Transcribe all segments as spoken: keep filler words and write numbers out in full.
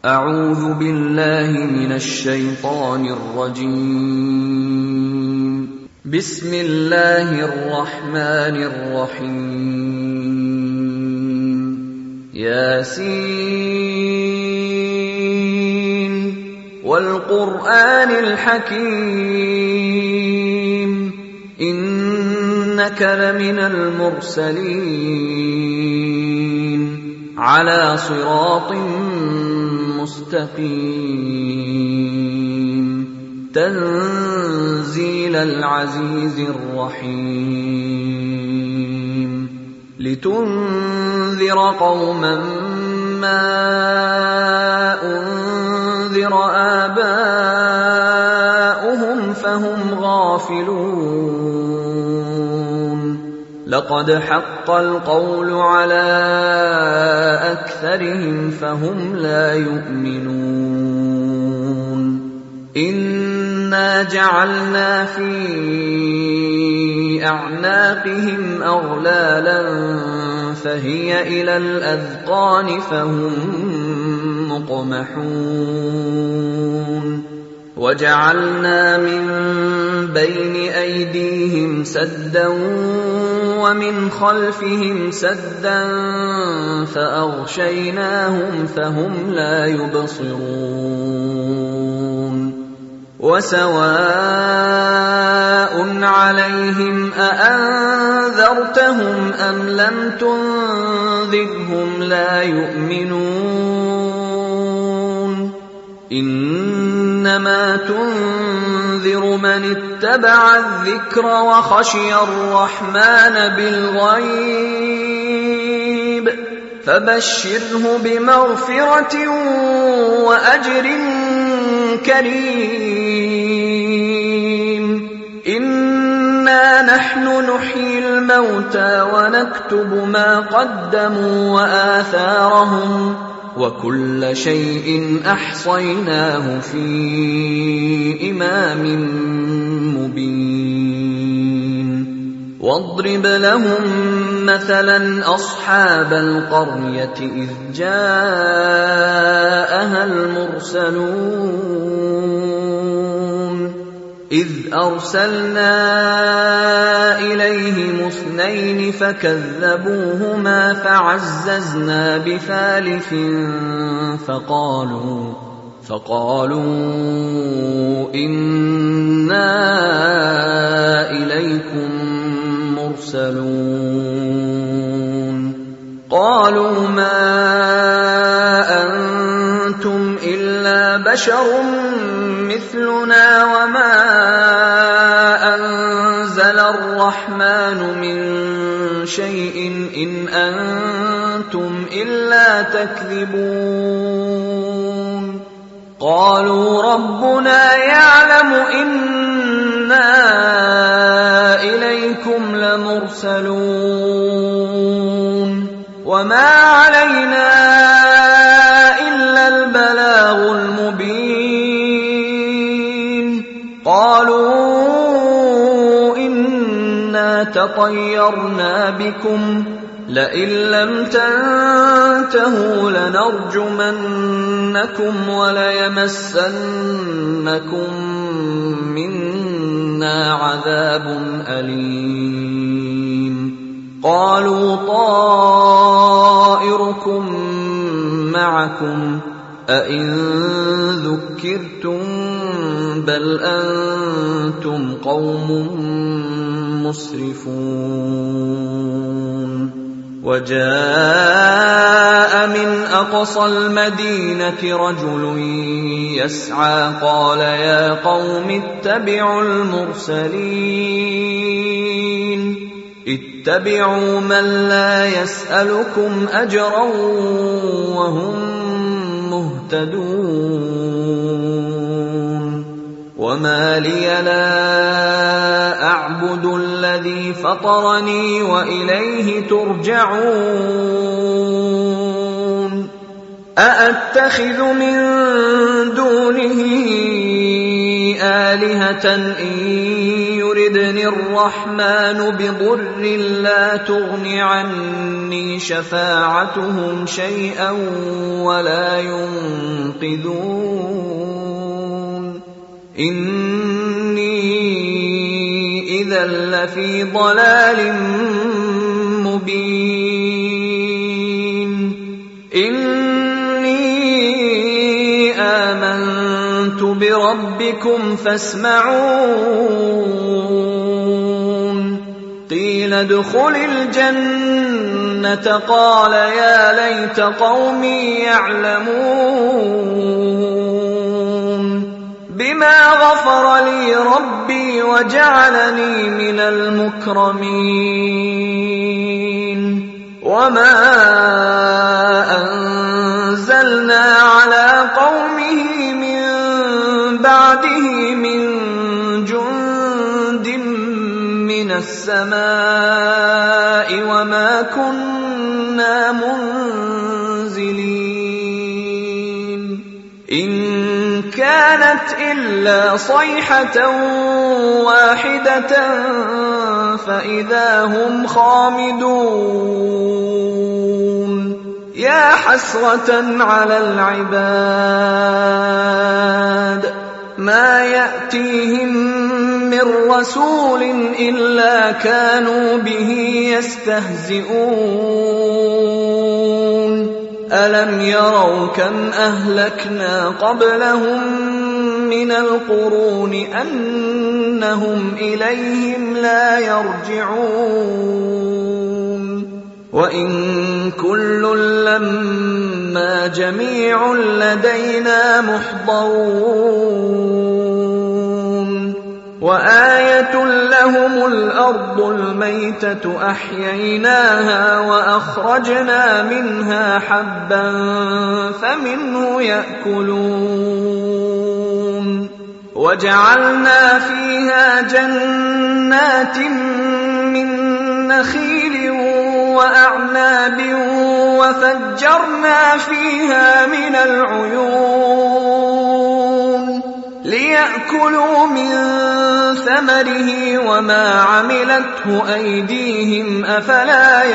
أعوذ بالله من الشيطان الرجيم. بسم الله الرحمن الرحيم. ياسين والقرآن الحكيم إنك لمن المرسلين على صراط مستقيم تنزيل العزيز الرحيم لتنذر قوما ما أنذر آباؤهم فهم غافلون لقد حق القول على أكثرهم فهم لا يؤمنون إنا جعلنا في أعناقهم أغلالا فهي إلى الأذقان فهم مقمحون وجعلنا من بين أيديهم سدا ومن خلفهم سدا فأغشيناهم فهم لا يبصرون وسواء عليهم أأنذرتهم أم لم تنذرهم لا يؤمنون إنما تنذر من اتبع الذكر وخشي الرحمن بالغيب فبشره بمغفرة وأجر كريم إنا نحن نحيي الموتى ونكتب ما قدموا وآثارهم وكل شيء أحصيناه في إمام مبين واضرب لهم مثلا أصحاب القرية إذ جاءها المرسلون إذ أرسلنا إليهم اثنين فكذبوهما فعززنا بثالث فقالوا فقالوا إنا إليكم مرسلون قالوا ما أنتم إلا بشر مثلنا وما أنزل الرحمن من شيء إن أنتم إلا تكذبون قالوا ربنا يعلم إنا إليكم لمرسلون وما علينا إلا البلاغ المبين قالوا إنا تطيرنا بكم لئن لم تنتهوا لنرجمنكم وليمسنكم منا عذاب أليم قالوا طائركم معكم أئن ذكرتم بل أنتم قوم مسرفون وجاء من أقصى المدينة رجل يسعى قال يا قوم اتبعوا المرسلين اتبعوا من لا يسألكم أجرا وهم مهتدون وما لي لا أعبد الذي فطرني وإليه ترجعون أأتخذ من دونه آلهة إن يردني الرحمن بضر لا تغن عني شفاعتهم شيئا ولا يوقظون إني إذا لفي ضلال مبين إني آمنت بربكم فاسمعون قيل ادخل الجنة قال يا ليت قومي يعلمون بما غفر لي ربي وجعلني من المكرمين وما أنزلنا على قومه من بعده من جند من السماء وما كنا منزلين إن كانت إلا صيحة واحدة فإذا هم خامدون يا حسرة على العباد ما يأتيهم من رسول إلا كانوا به يستهزئون ألم يروا كم أهلكنا قبلهم من القرون أنهم إليهم لا يرجعون وإن كل لما جميع لدينا محضرون وآية لهم الأرض الميتة أحييناها وأخرجنا منها حبا فمنه يأكلون وجعلنا فيها جنات من نخيل وأعناب وفجرنا فيها من العيون ليأكلوا من ثمره وما عملته أيديهم أفلا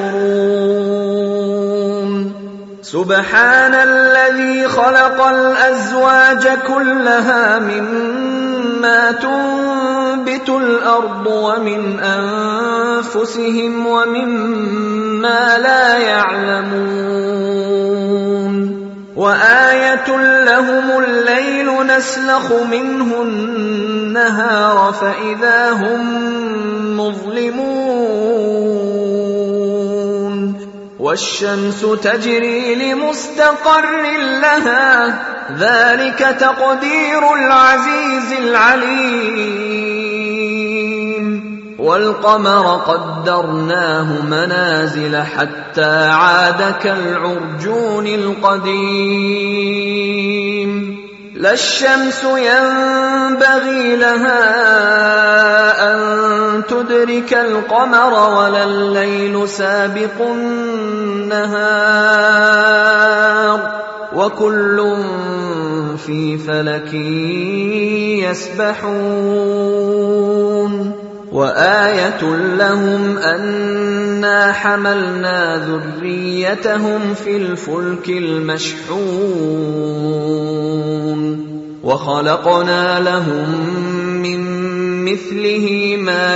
يشكرون سبحان الذي خلق الأزواج كلها مما تنبت الأرض ومن أنفسهم ومما لا يعلمون وآية لهم الليل نسلخ منه النهار فإذا هم مظلمون والشمس تجري لمستقر لها ذلك تقدير العزيز العليم والقمر قدرناه منازل حتى عاد كالعرجون القديم لا الشمس ينبغي لها أن تدرك القمر ولا الليل سابق النهار وكل في فلك يسبحون وآية لهم أنا حملنا ذريتهم في الفلك المشحون وخلقنا لهم من مثله ما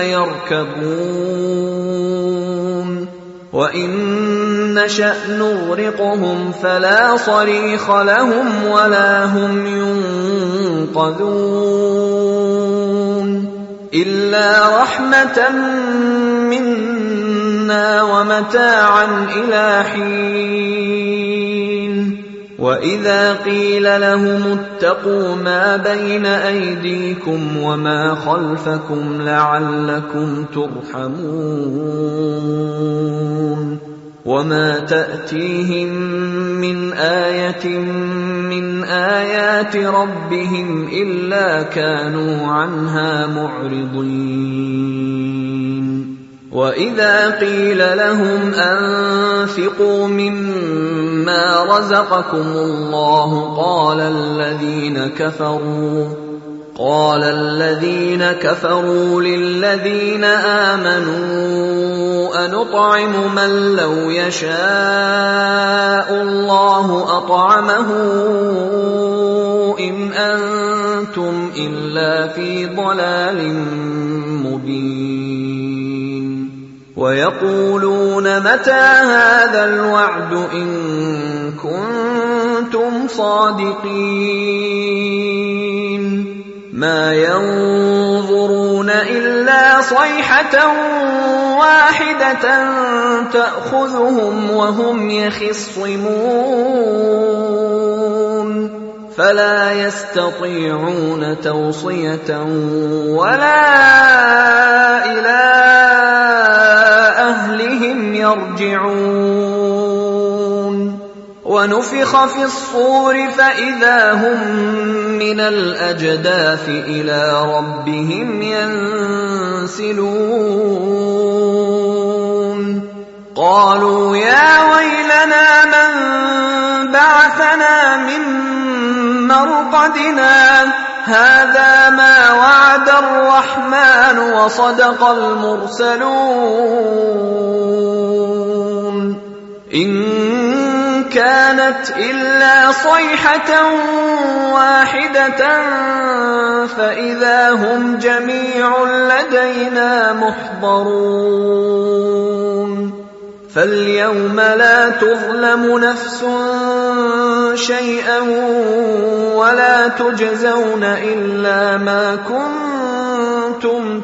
يركبون وإن نشأ نغرقهم فلا صريخ لهم ولا هم ينقذون إلا رحمة منا ومتاعا إلى حين وإذا قيل لهم اتقوا ما بين أيديكم وما خلفكم لعلكم ترحمون وما تأتيهم من آية من آيات ربهم إلا كانوا عنها معرضين وإذا قيل لهم أنفقوا مما رزقكم الله قال الذين كفروا قال الذين كفروا للذين آمنوا أنطعم من لو يشاء الله أطعمه إن أنتم إلا في ضلال مبين ويقولون متى هذا الوعد إن كنتم صادقين ما ينظرون إلا صيحة واحدة تأخذهم وهم يخصمون فلا يستطيعون توصية ولا إلى أهلهم يرجعون ونفخ في الصور فإذا هم من الأجداث إلى ربهم ينسلون قالوا يا ويلنا من بعثنا من مرقدنا هذا ما وعد الرحمن وصدق المرسلون إن كانت إلا صيحة واحدة فإذا هم جميع لدينا محضرون فاليوم لا تظلم نفس شيئا ولا تجزون إلا ما كنتم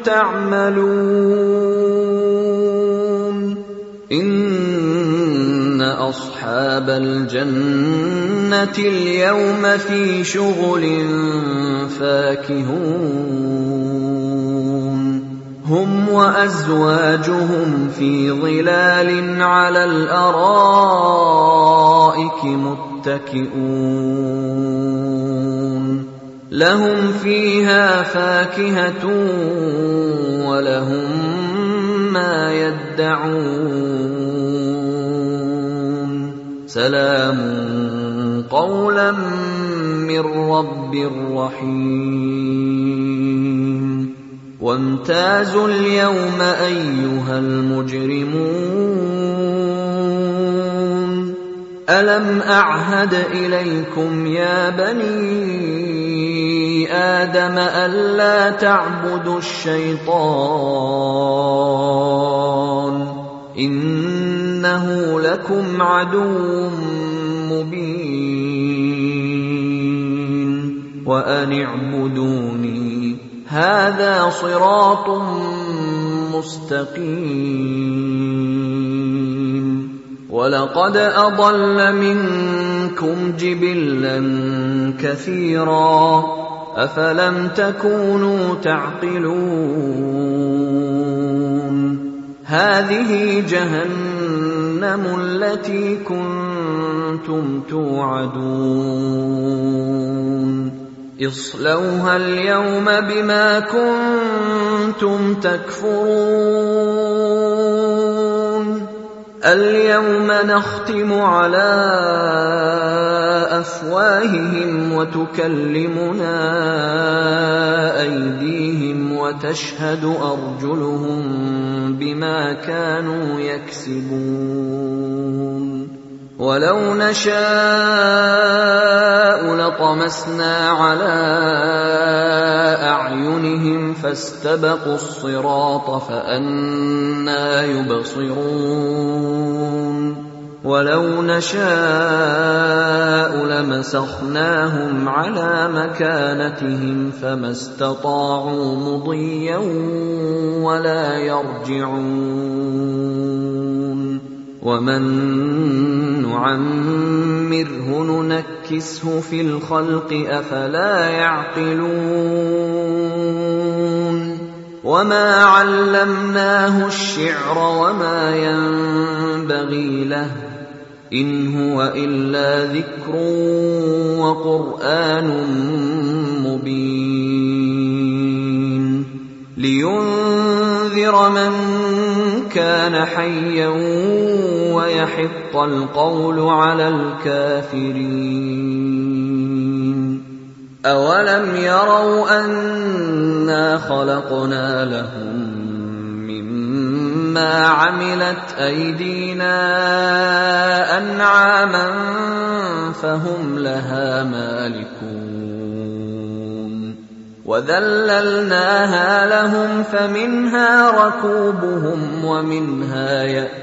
تعملون إن أصحاب الجنة اليوم في شغل فاكهون هم وأزواجهم في ظلال على الأرائك متكئون لهم فيها فاكهة ولهم ما يدعون سلام قولا من رب رحيم وامتازوا اليوم أيها المجرمون ألم أعهد إليكم يا بني آدم ألا تعبدوا الشيطان إنه لكم عدو مبين وأن اعبدوني هذا صراط مستقيم ولقد أضل منكم جبلا كثيرا أفلم تكونوا تعقلون هذه جهنم التي كنتم توعدون اصلوها اليوم بما كنتم تكفرون اليوم نختم على أفواههم وتكلمنا أيديهم وتشهد أرجلهم بما كانوا يكسبون ولو نشاء لطمسنا على أعينهم فاستبقوا الصراط فأنى يبصرون ولو نشاء لمسخناهم على مكانتهم فما استطاعوا مضيا ولا يرجعون ومن نعمره ننكسه في الخلق أفلا يعقلون وما علمناه الشعر وما ينبغي له إن هو إلا ذكر وقرآن مبين لينذر من كان حيا ويحق القول على الكافرين أَوَلَمْ يَرَوْا أَنَّا خَلَقْنَا لَهُم مِّمَّا عَمِلَتْ أَيْدِينَا أَنْعَامًا فَهُمْ لَهَا مَالِكُونَ وَذَلَّلْنَاهَا لَهُمْ فَمِنْهَا رَكُوبُهُمْ وَمِنْهَا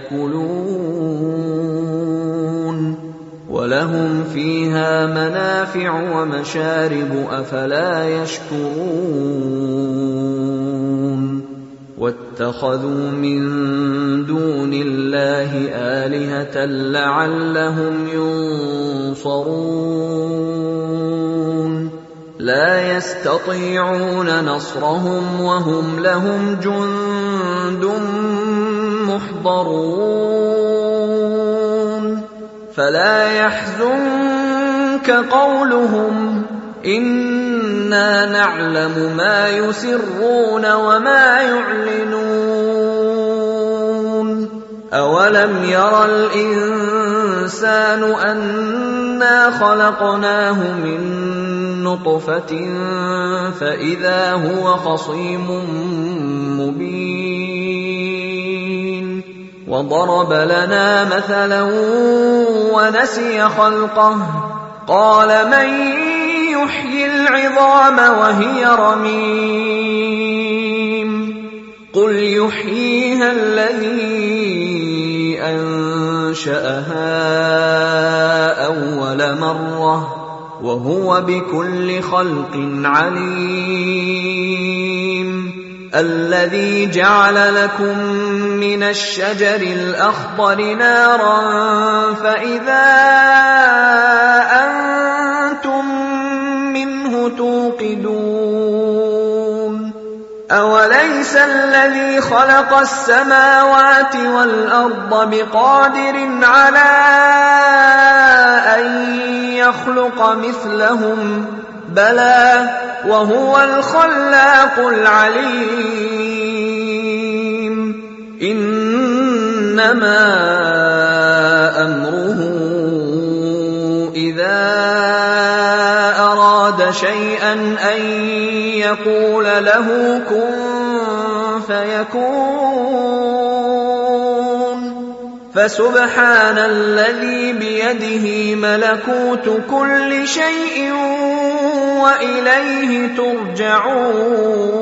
يَأْكُلُونَ وَلَهُمْ فِيهَا مَنَافِعُ وَمَشَارِبُ أَفَلَا يَشْكُرُونَ وَاتَّخَذُوا مِن دُونِ اللَّهِ آلِهَةً لَّعَلَّهُمْ يُنصَرُونَ لَا يَسْتَطِيعُونَ نَصْرَهُمْ وَهُمْ لَهُمْ جُندٌ مُّحْضَرُونَ فَلَا يَحْزُنكَ قَوْلُهُمْ إِنَّا نَعْلَمُ مَا يُسِرُّونَ وَمَا يُعْلِنُونَ أَوَلَمْ يَرَ الْإِنسَانُ أَنَّا خَلَقْنَاهُ مِن نُّطْفَةٍ فَإِذَا هُوَ خَصِيمٌ مُّبِينٌ وَضَرَبَ لَنَا مَثَلًا وَنَسِيَ خَلْقَهُ قَالَ مَن يُحْيِي الْعِظَامَ وَهِيَ رَمِيمٌ قُلْ يُحْيِيهَا الَّذِي أَنشَأَهَا أَوَّلَ مَرَّةٍ وَهُوَ بِكُلِّ خَلْقٍ عَلِيمٌ الَّذِي جَعَلَ لَكُم مِّنَ الشَّجَرِ الْأَخْضَرِ نَارًا فَإِذَا أَنتُم مِّنْهُ تُوقِدُونَ أَوَلَيْسَ الَّذِي خَلَقَ السَّمَاوَاتِ وَالْأَرْضَ بِقَادِرٍ عَلَىٰ أَن يَخْلُقَ مِثْلَهُم بَلَىٰ وَهُوَ الْخَلَّاقُ الْعَلِيمُ إِنَّمَا أَمْرُهُ إِذَا أَرَادَ شَيْئًا أَن يَقُولَ لَهُ كُن فَيَكُونُ فَسُبْحَانَ الَّذِي بِيَدِهِ مَلَكُوتُ كُلِّ شَيْءٍ وَإِلَيْهِ تُرْجَعُونَ